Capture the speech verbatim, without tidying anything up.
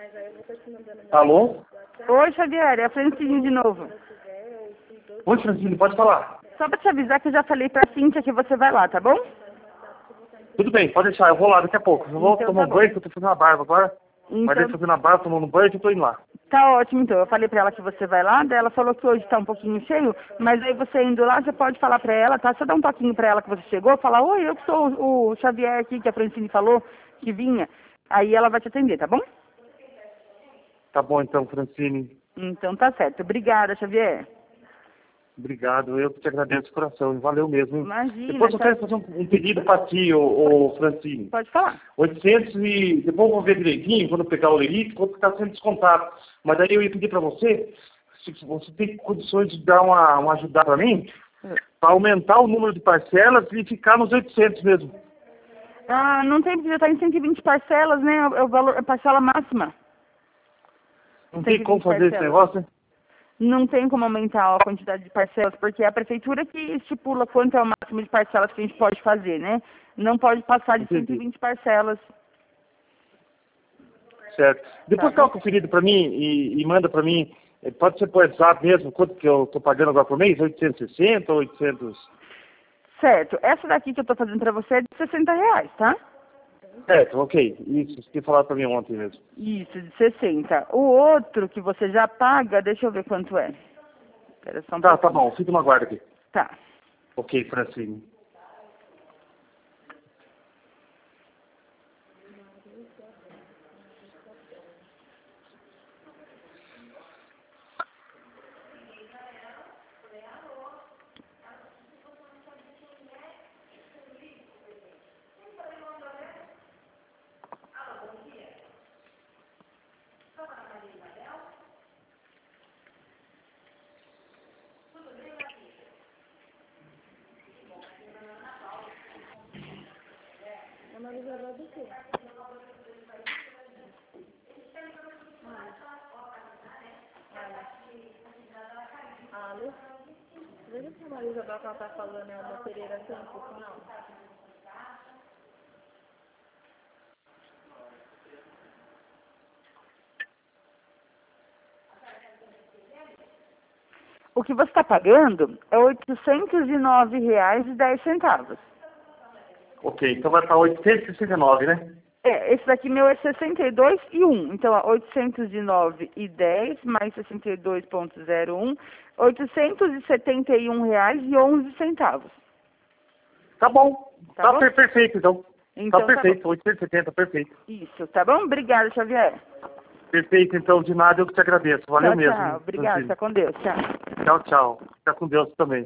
Alô? Oi, Xavier, é a Francine de novo. Oi, Francine, pode falar. Só pra te avisar que eu já falei pra Cíntia que você vai lá, tá bom? Tudo bem, pode deixar, eu vou lá daqui a pouco. Eu vou Então tomar tá um bom. banho, que eu tô fazendo a barba agora. Mas Então, eu tô fazendo a barba, tomando um banho e eu tô indo lá. tá ótimo então. Eu falei pra ela que você vai lá, daí ela falou que hoje tá um pouquinho cheio, mas aí você indo lá, você pode falar pra ela, tá? Só dá um toquinho pra ela que você chegou, falar, oi, eu que sou o o Xavier aqui, que a Francine falou, que vinha. Aí ela vai te atender, tá bom? Tá bom então, Francine. Então tá certo. Obrigada, Xavier. Obrigado, eu que te agradeço de coração. Valeu mesmo. Hein? Imagina. Depois eu tá- quero fazer um, um pedido pra ti, ô, ô Francine. Pode falar. oitocentos e... Depois eu vou ver direitinho, quando eu pegar o lerite, quanto está sendo descontado. Mas daí eu ia pedir pra você, se você tem condições de dar uma, uma ajuda pra mim, para aumentar o número de parcelas e ficar nos oitocentos mesmo. Ah, não tem, porque já tá em cento e vinte parcelas, né? É o valor, é a parcela máxima. Não tem como cento e vinte fazer esse parcelas. negócio, né? Não tem como aumentar a quantidade de parcelas, porque é a prefeitura que estipula quanto é o máximo de parcelas que a gente pode fazer, né? Não pode passar de Entendi. cento e vinte parcelas. Certo. Depois Tá dá bom. uma conferida pra mim e, e manda pra mim, eh, pode ser por WhatsApp mesmo, quanto que eu tô pagando agora por mês? oitocentos e sessenta ou oitocentos? Certo. Essa daqui que eu tô fazendo pra você é de sessenta reais, tá? Certo, ok. Isso, você tinha falado pra mim ontem mesmo. Isso, de sessenta. O outro que você já paga, deixa eu ver quanto é. Espera só um Tá, tá pouquinho. bom, fica no aguardo aqui. Tá. Ok, Francine. Alô? Veja se a Maria Isabel que ela tá falando é uma Pereira Campos, não. O que você está pagando é oitocentos e nove reais e dez centavos. Ok, então vai para oitocentos e sessenta e nove, né? É, esse daqui meu é sessenta e dois e um. Então, ó, oitocentos e nove e dez mais sessenta e dois ponto zero um, oitocentos e setenta e um reais e onze centavos. Tá bom. Tá Tá, bom? per- perfeito, então. Então, Tá tá perfeito, oitocentos e setenta, perfeito. bom. Isso, tá bom? Obrigada, Xavier. Perfeito, então, de nada, eu que te agradeço. Valeu Tchau, mesmo, tchau. Obrigada, Francine. fica com Deus. Tchau. Tchau, tchau. Fica com Deus também.